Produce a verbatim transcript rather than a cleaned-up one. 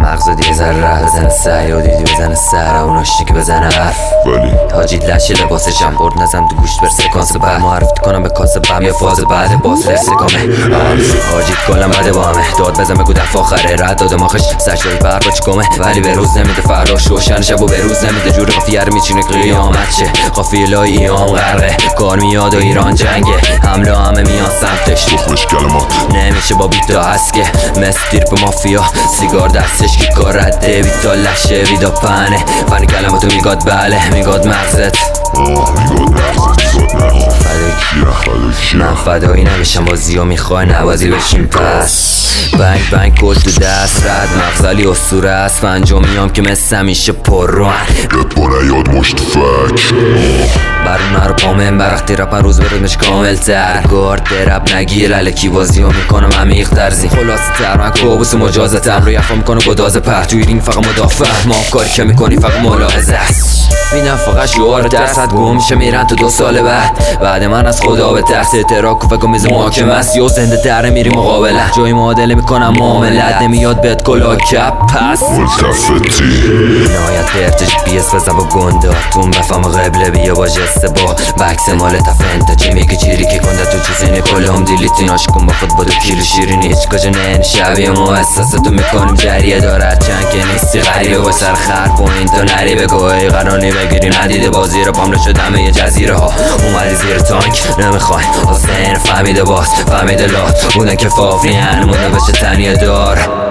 مغز دیگه ذره بزنه سعی و دیدی بزنه سر اون آشتی که بزنه حرف ولی تاجید لشه لباسشم برد نزم تو گوشت بر سکانس بعد معرفی کنم به کاسه بم یه فاز بعد باز رسکامه تاجید کلم بده با همه داد بزن بگو دفع آخره رد دادم آخش سشتای بر با چکمه ولی به روز نمیده فراش روشن شب و به روز نمیده جور قافیه رو میچینه قیامت چه قافیه لای ایام غرقه کار میاد و ایران جنگه حمله همه میان سمتش تخمش کلمات نمیشه با بیتا هست که مثل دیر به مافیا سیگار دستش که کار رده بیتا لشه ویدا پنه فن کلماتو میگاد بله میگاد مغزت آه میگاد مغزت میگاد مغزت فدای کیا فدای کیا من فدایی نمیشم بازی ها میخوای نوازی بشیم پس بنگ بنگ کل تو دست رد مغزالی اسطوره است پنجمیام که مثل همیشه پر رو یاد با نیاد مشت فک برون رو پامن برختی رپن روز بردمش کامل تر گارد درب نگیر علکی بازی ها میکنم عمیق درزی خلاصی تر من کابوس مجازتم رو یفا میکنه گداز پر توی رینگ فقط مدافع ما کاری که میکنی فقط ملاحظه است میدن فقط شعار درصد گم میشه میرن تو دو سال بعد بعد من از خدا به ترس اعتراک و فکر میز محاکمه است یا زنده تره میری مقابله جای معادله میکنم معاملت نمیاد بهت کلا کپ پس ملتفتی نهایت برتش بیس بزن با گنداتون بفهم قبله بیا با جسته با بکس مال تفنتا چی میگه چیری که کنده تو چیزی نی کلهم دیلیتی ناش کن با خود با دو کیلو شیرینی هیچ کجا نه شبیه ما احساستو میکنیم جریه دارد چند که نیستی غریبه با سر خر پوینت و نری بگو ای قرانی بگیری ندیده بازی رو پامله شد همه یه جزیره ها اومدی زیر تانک نمیخوای حسین فهمیده باز فهمیده لات بودن که فافی هن مونده بشه تنیه دار